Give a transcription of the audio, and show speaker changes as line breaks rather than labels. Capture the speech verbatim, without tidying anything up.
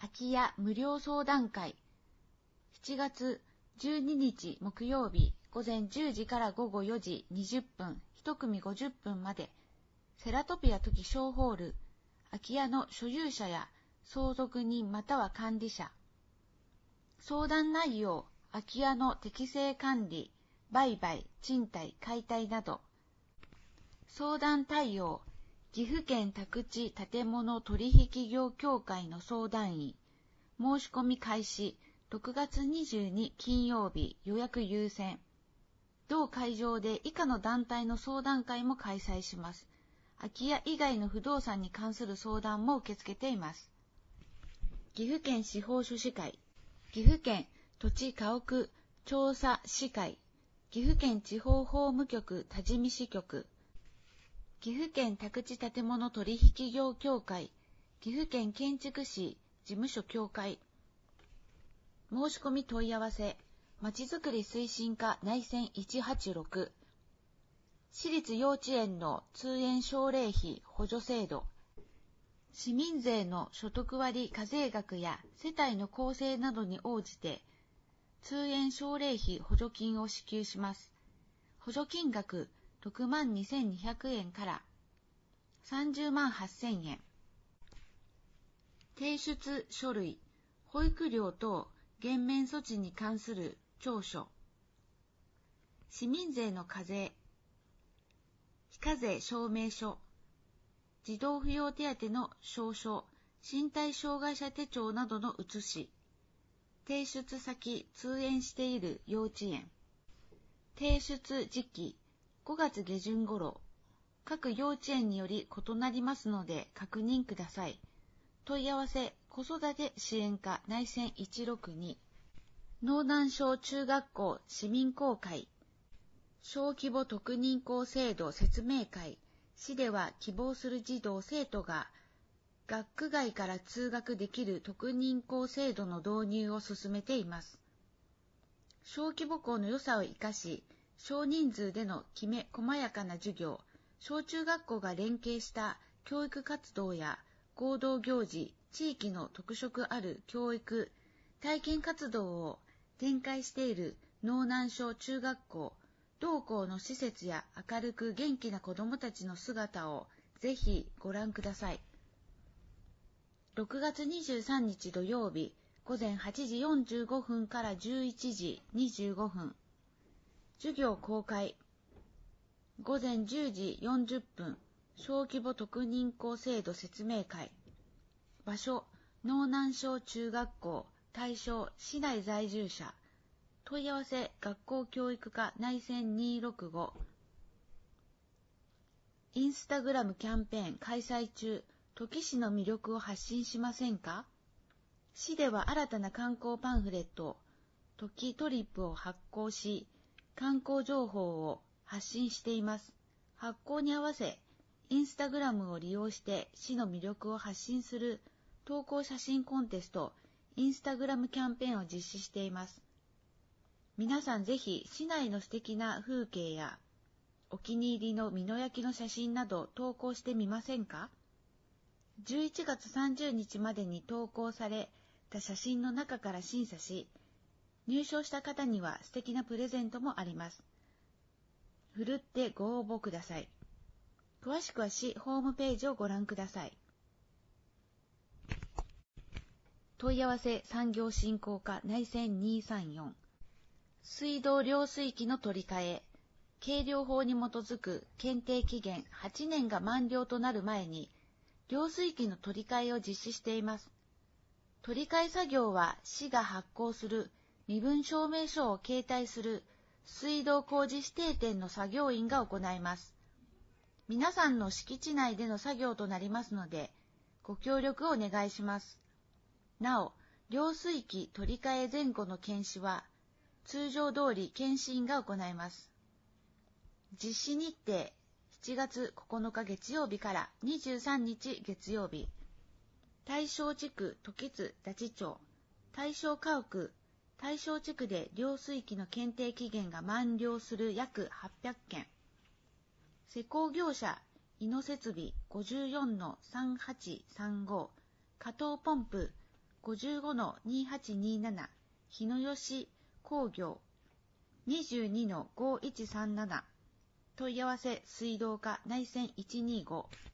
空き家無料相談会。しちがつじゅうににち木曜日午前じゅうじから午後よじにじゅっぷん、いち組ごじゅっぷんまで、セラトピア時小ホール、空き家の所有者や相続人または管理者。相談内容、空き家の適正管理、売買、賃貸、解体など。相談対応、岐阜県宅地建物取引業協会の相談員。申し込み開始、ろくがつにじゅうににち金曜日予約優先。同会場で以下の団体の相談会も開催します。空き家以外の不動産に関する相談も受け付けています。岐阜県司法書士会、岐阜県土地家屋調査士会、岐阜県地方法務局多治見支局、岐阜県宅地建物取引業協会、岐阜県建築士事務所協会。申し込み問い合わせ、まちづくり推進課内線いちはちろく、私立幼稚園の通園奨励費補助制度、市民税の所得割課税額や世帯の構成などに応じて、通園奨励費補助金を支給します。補助金額ろくまんにせんにひゃくえんからさんじゅうまんはっせんえん。提出書類、保育料等減免措置に関する調書、市民税の課税、非課税証明書、児童扶養手当の証書、身体障害者手帳などの写し、提出先通園している幼稚園、提出時期ごがつげじゅん頃、各幼稚園により異なりますので確認ください。問い合わせ、子育て支援課内線いちろくに、農南小中学校市民公会、小規模特認校制度説明会。市では希望する児童生徒が学区外から通学できる特認校制度の導入を進めています。小規模校の良さを生かし、少人数でのきめ細やかな授業、小中学校が連携した教育活動や合同行事、地域の特色ある教育、体験活動を展開している農南小中学校、同校の施設や明るく元気な子どもたちの姿をぜひご覧ください。ろくがつにじゅうさんにち土曜日、午前はちじよんじゅうごふんからじゅういちじにじゅうごふん。授業公開。午前じゅうじよんじゅっぷん、小規模特認校制度説明会。場所、農南小中学校、対象、市内在住者。問い合わせ、学校教育課内線にひゃくろくじゅうご。インスタグラムキャンペーン開催中、土岐市の魅力を発信しませんか？市では新たな観光パンフレット、土岐トリップを発行し、観光情報を発信しています。発行に合わせ、インスタグラムを利用して市の魅力を発信する投稿写真コンテスト、インスタグラムキャンペーンを実施しています。皆さんぜひ市内の素敵な風景やお気に入りの美濃焼の写真など投稿してみませんか？じゅういちがつさんじゅうにちまでに投稿された写真の中から審査し、入賞した方には素敵なプレゼントもあります。ふるってご応募ください。詳しくは市ホームページをご覧ください。問い合わせ産業振興課内線にさんよん。水道量水器の取り替え、計量法に基づく検定期限はちねんが満了となる前に、量水器の取り替えを実施しています。取り替え作業は市が発行する身分証明書を携帯する水道工事指定店の作業員が行います。皆さんの敷地内での作業となりますので、ご協力をお願いします。なお、量水器取り替え前後の検視は、通常通り検診が行います。実施日程、しちがつここのか月曜日からにじゅうさんにち月曜日。大正地区時津田地町、大正家屋、大正地区で量水器の検定期限が満了する約はっぴゃっけん。施工業者、井野設備 ごじゅうよんのさんはちさんご、加藤ポンプごごのにはちになな 日野吉工業 にじゅうにのごいちさんなな 問い合わせ水道課内線いちにーご